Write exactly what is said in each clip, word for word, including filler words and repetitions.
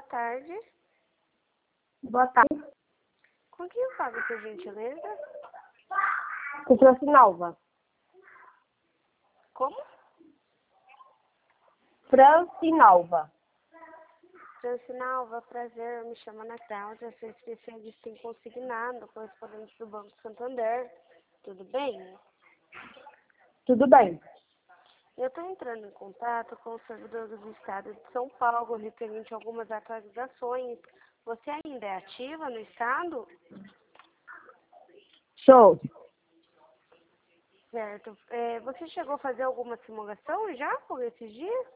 tarde. Boa tarde. Com quem eu falo, por gentileza? Com Francinalva. Como? Francinalva. Francinalva, prazer, me chamo Ana Cláudia, sou especialista em consignado, correspondente do Banco Santander. Tudo bem? Tudo bem. Eu estou entrando em contato com o servidor do Estado de São Paulo, referente a algumas atualizações. Você ainda é ativa no Estado? Show. Certo. É, você chegou a fazer alguma simulação já por esses dias?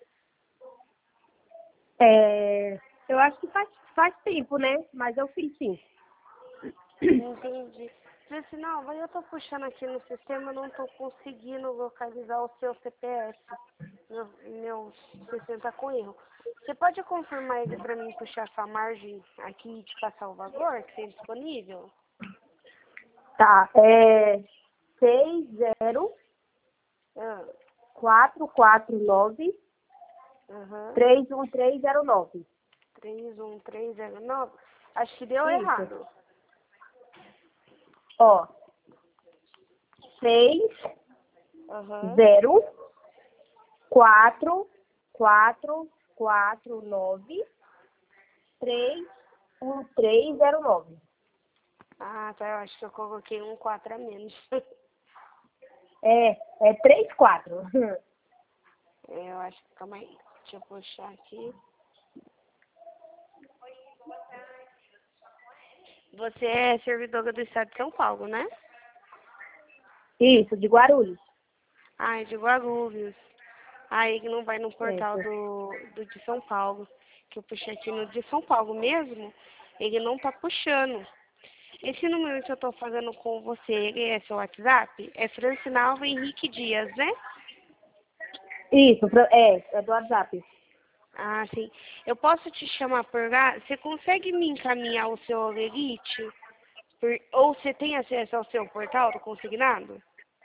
É, eu acho que faz, faz tempo, né? Mas eu fiz sim. Entendi. Francinalva, eu estou puxando aqui no sistema, eu não estou conseguindo localizar o seu C P F. Meu, meu sistema está com erro. Você pode confirmar ele para mim puxar sua margem aqui e te passar o valor que tem disponível? Tá. É seis zero Ah, quatro quatro nove aham. três um três zero nove. três um três zero nove. Acho que deu Isso. errado. Ó. seis Aham. zero quatro quatro quatro nove três um três zero nove. Ah, tá. Eu acho que eu coloquei um quatro a menos. É, é três quatro. É, eu acho que, calma aí. Deixa eu puxar aqui. Você é servidora do Estado de São Paulo, né? Isso, de Guarulhos. Ah, é de Guarulhos. Aí que não vai no portal Isso. do, do de São Paulo. Que eu puxei aqui no de São Paulo mesmo. Ele não tá puxando. Esse número que eu tô falando com você, ele é seu WhatsApp? É Francinalva Henrique Dias, né? Isso, Fran- é, é do WhatsApp. Ah, sim. Eu posso te chamar por lá? Você consegue me encaminhar o seu Olerite? Por- ou você tem acesso ao seu portal do consignado?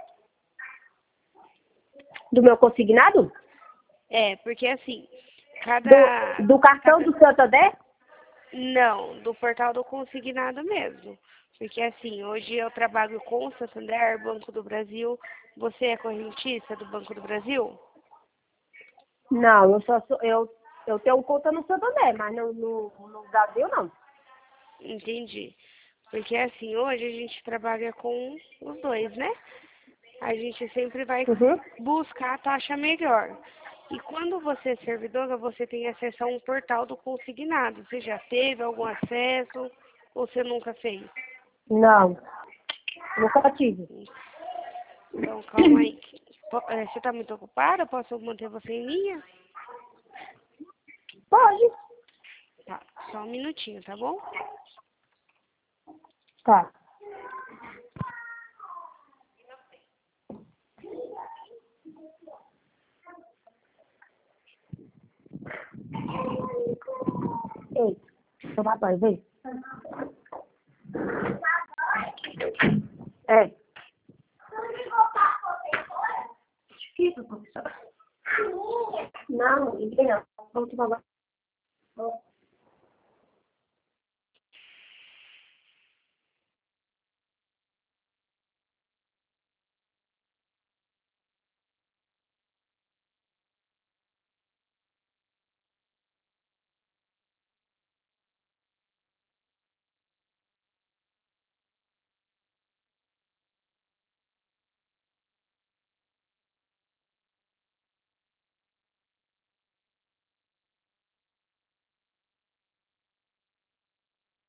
Do meu consignado? É, porque assim, cada, Do, do cartão cada... do Santander? Não, do portal do consignado mesmo. Porque assim, hoje eu trabalho com o Santander, Banco do Brasil. Você é correntista do Banco do Brasil? Não, eu só sou, eu, eu tenho conta no Santander, mas no, no, no Brasil não. Entendi. Porque assim, hoje a gente trabalha com os dois, né? A gente sempre vai Uhum. buscar a taxa melhor. E quando você é servidora, você tem acesso a um portal do consignado. Você já teve algum acesso ou você nunca fez? Não, nunca tive. Então, calma aí. Po- eh, Você está muito ocupada? Posso manter você em linha? Pode. Tá, só um minutinho, tá bom? Tá. Ei, toma banho, vem. É.